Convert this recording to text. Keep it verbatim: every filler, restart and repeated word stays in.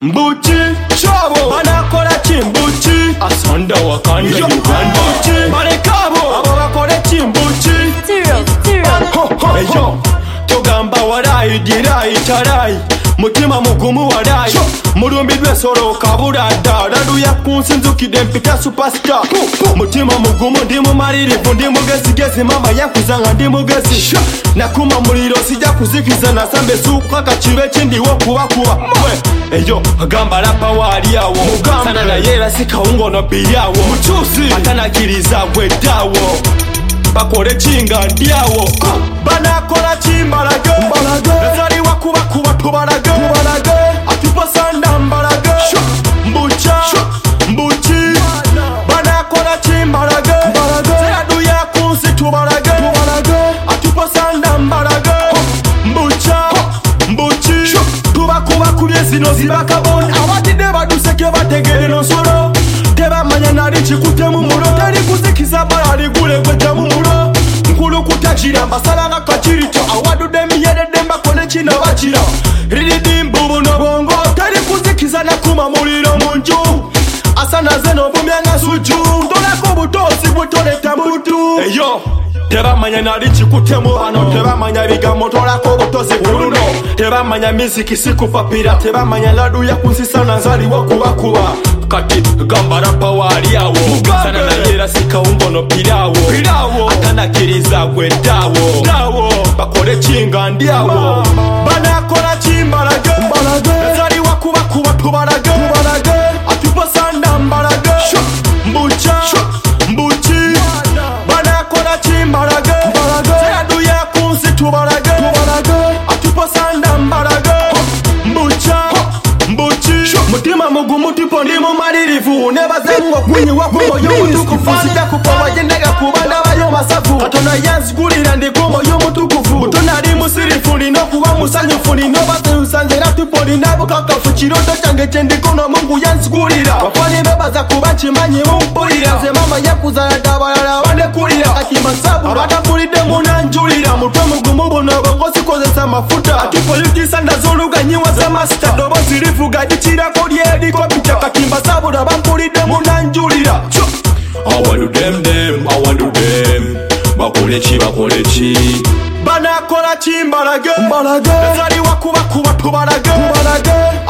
Mbuchi chabo banakola chimbuchi asonda wakanda Uganda Mbuchi balekabo abo bakole chimbuchi Zero, zero. Eyo togamba walayi dirayi tarayi mutima mugumu walayi mulumbi lwesolo kabula dda laluya kunsinzukidde mpita superstar mutima mugumu ndi mumalirivu ndi mugezigezi mama yankuza nga ndi mugezi nakuma muliro sijja kuzikiza nasambe sukaka kibe kindiwo kubakuba eyo agamba lapa waaliawo sana naye era si kawungono biriawo mukyusi atanakiriza gweddawo bakole kinga ndyawo banakola kimbalage nazaliwa kuba kuba tubalage atupasanda mbalage mbucha mbuchi banakola kimbalage zeraduya kunsi tubalage atupasanda mbalage mbucha mbuchi tubakuba kulye zino zibakabona abatidde baduseke bategere nosolo tebamanya nali kikutemu mulo teri kuzikiza bala ligule gwetemu mulo nkulu kutakira mbasalanga kakirito awadudde emiyededde mbakole kino bakira riridimbu buno bongo teri kuzikiza nakuma muliro munju asanaze n'obumyanga suju ntolako butosi butoleta mutu eyo tebamanya nali kikutemu bano tebamanya bigambo tolako butosi kuluno tebamanya miziki sikupapira tebamanya laduya kunsisa nazaliwo kubakuba kati gamba rapa waaliawo sana naye era si kawungono pirawo atanakiriza gweddawo bakole kinga ndyawo banakola kimbalage nazaliwa kubakuba tubalage atupasanda mbalage mbucha mbuchi banakola kimbalage zeraduya kunsi tubalage atupasanda mbalage mbucha mbuchi mutima mugumu tipo ndi mumalirivu nebazengo kunyiwa kumoyo mutukufu sijja kupawa jendaga kubanda bayo masafu katona yanzigulira ndi kumoyo mutukufu tonali musirifu lino kuba musanyufu lino basayusanzera tipo linabukakafu kiroto kyange kyendikono mungu yanzigulira bafani bebaza kuba kimanyi mumpulira nze mama yakuzala dabalala bandekulira ati masabu abatambulidde munanjulira mutwe mugumu buno bongosikozesa mafuta ati politisa ndazoluganyiwa za masita dobozi livuga dikirako lyeriko picha katimba sabula bampulidde munanjulira I want to them them, I want to them. Bakole chi, bakole chi. banakola kimbalage nazaliwa kuba kuba tubalage